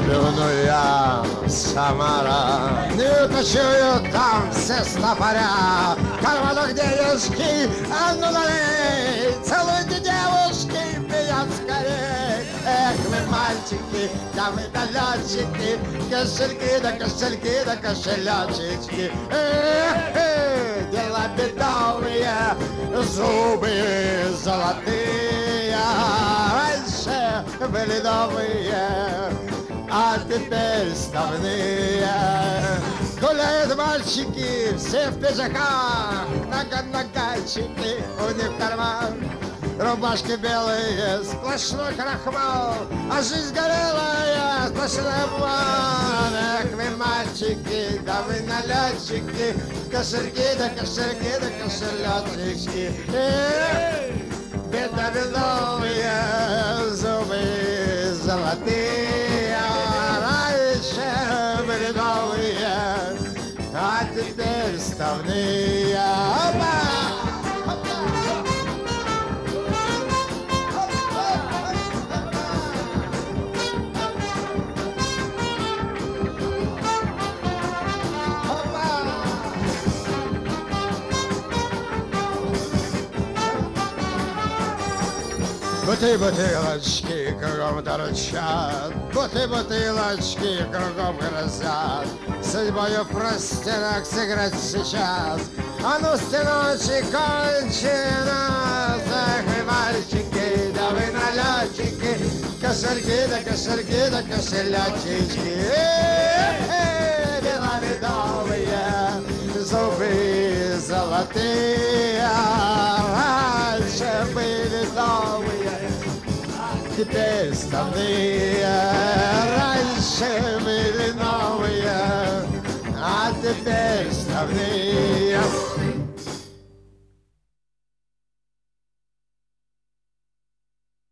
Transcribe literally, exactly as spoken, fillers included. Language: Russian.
Пивная Самара. Не кочуют там все стопоря, в карманах денежки, а ну налей. Целуйте девушки, меня скорей. Эх, вы мальчики, да вы налетчики, кошельки да кошельки да кошелечечки. Эх, эх, дела бедовые, зубы золотые. Раньше были новые, а теперь ставные. Гуляют мальчики, все в пиджаках, нога-ногайчики у них в карман. Рубашки белые, сплошной крахмал, а жизнь горелая, сплошной обман. Эх, вы мальчики, да вы налетчики, кошельки да кошельки да кошелечки. Бедовиновые зубы золотые, раньше были новые, а теперь ставные. Буты-бутылочки кругом торчат, буты-бутылочки кругом грозят. Судьбою в простенок сыграть сейчас, а ну, сыночек, кончено. Эх, вы мальчики, да вы налетчики, кошельки да кошельки да кошелячечки. Дела медовые, зубы золотые, раньше были новые, теперь ставные. Раньше были новые, а теперь ставные.